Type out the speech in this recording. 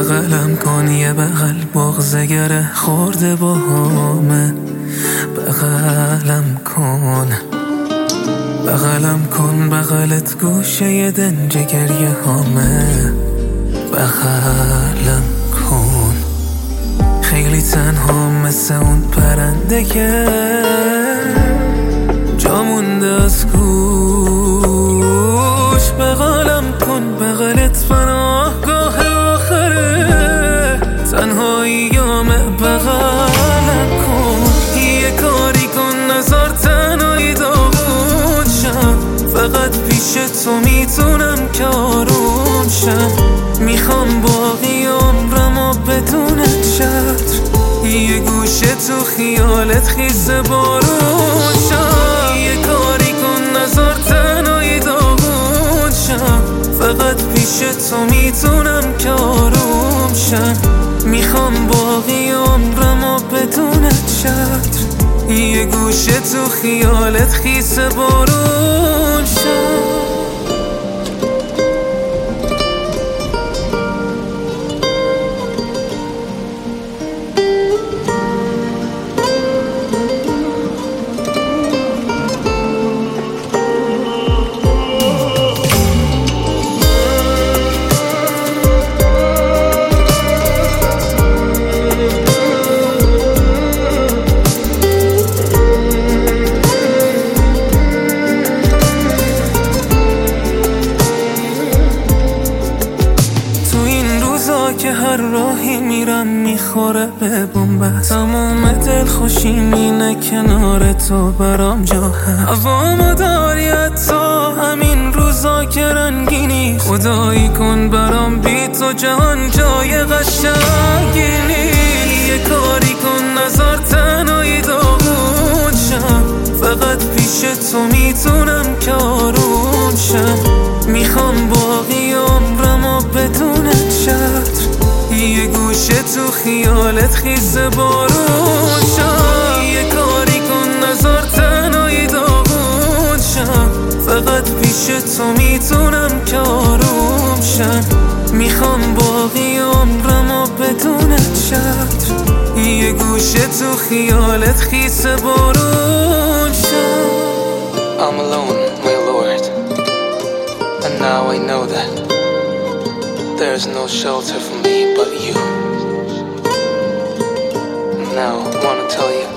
بغلم کن یه بغل بغض گره خورده با همه. بغلم کن بغلم کن بغلت گوشه یه دنج گریه هامه. بغلم کن خیلی تنها مثل اون پرنده که جا مونده از گوش. بغلم کن بغلت پناهگاه آخره تنهاییامه. بغلم کن یه کاری کن نزار تنهایی داغون شم. فقط پیش تو میتونم که آروم شم. میخوام باقی عمرمو بدون چتر یه گوشه تو خیالت خیس بارون شم. یه کاری کن نزار تنهایی داغون شم. فقط پیش تو میتونم که آروم شم. میخوام باقی عمرمو بدون چتر یه گوشه تو خیالت خیس بارون شم. که هر راهی میرم میخوره به بنبست. تمام دل خوشیم اینه کنار تو برام جا هست. هوامو داری حتی همین روزا که رنگینی. خدایی کن برام بی تو جهان جای قشنگینی. یه کاری کن نزار تنهایی داغون شم. فقط پیش تو میتونم که آروم شم. میخوام باقی عمرمو بدون چتر یه گوشه تو خیالت خیس بارون شم. یه کاری کن نزار تنهایی داغون شم. فقط پیش تو میتونم که آروم شم. میخوام باقی عمرمو بدون چتر یه گوشه تو خیالت خیس بارون شم. I'm alone, my Lord, and now I know that there's no shelter for me but you. Now I wanna tell you